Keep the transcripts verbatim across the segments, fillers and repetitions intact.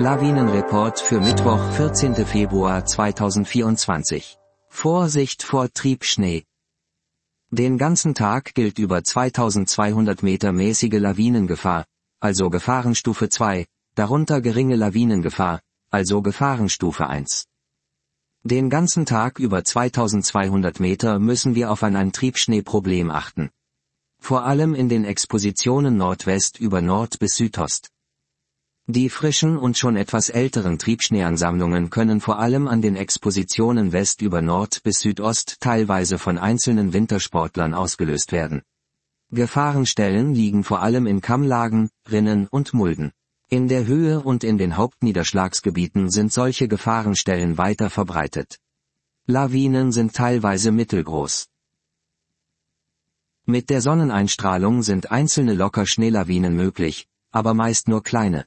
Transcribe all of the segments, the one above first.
Lawinenreport für Mittwoch, vierzehnten Februar zweitausendvierundzwanzig. Vorsicht vor Triebschnee. Den ganzen Tag gilt über zweitausendzweihundert Meter mäßige Lawinengefahr, also Gefahrenstufe zwei, darunter geringe Lawinengefahr, also Gefahrenstufe eins. Den ganzen Tag über zweitausendzweihundert Meter müssen wir auf ein, ein Triebschneeproblem achten. Vor allem in den Expositionen Nordwest über Nord bis Südost. Die frischen und schon etwas älteren Triebschneeansammlungen können vor allem an den Expositionen West über Nord bis Südost teilweise von einzelnen Wintersportlern ausgelöst werden. Gefahrenstellen liegen vor allem in Kammlagen, Rinnen und Mulden. In der Höhe und in den Hauptniederschlagsgebieten sind solche Gefahrenstellen weiter verbreitet. Lawinen sind teilweise mittelgroß. Mit der Sonneneinstrahlung sind einzelne locker Schneelawinen möglich, aber meist nur kleine.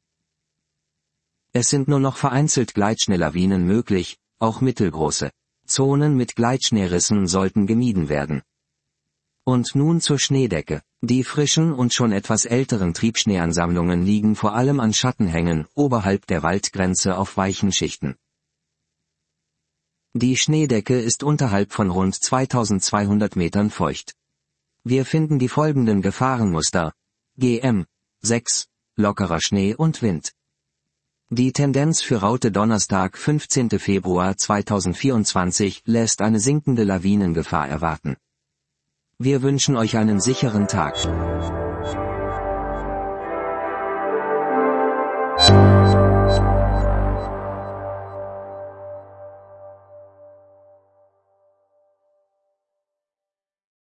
Es sind nur noch vereinzelt Gleitschneelawinen möglich, auch mittelgroße. Zonen mit Gleitschneerissen sollten gemieden werden. Und nun zur Schneedecke. Die frischen und schon etwas älteren Triebschneeansammlungen liegen vor allem an Schattenhängen oberhalb der Waldgrenze auf weichen Schichten. Die Schneedecke ist unterhalb von rund zweitausendzweihundert Metern feucht. Wir finden die folgenden Gefahrenmuster: G M sechs, lockerer Schnee und Wind. Die Tendenz für Raute Donnerstag, fünfzehnten Februar zweitausendvierundzwanzig lässt eine sinkende Lawinengefahr erwarten. Wir wünschen euch einen sicheren Tag.